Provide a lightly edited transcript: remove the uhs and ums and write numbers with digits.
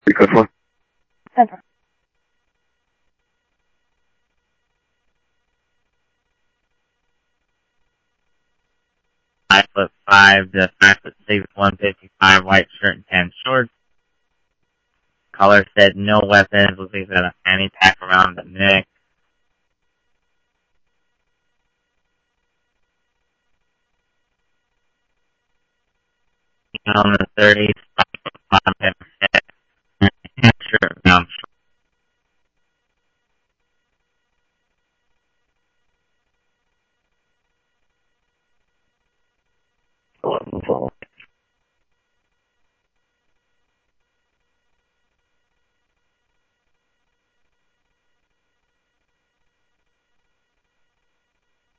Because what? Ever. 5'5" to 5'6", 155, white shirt and tan shorts. Caller said no weapons. Looks like he's got a fanny pack around the neck. On the 30s, 5'5", tan shirt, brown shorts. 11-12.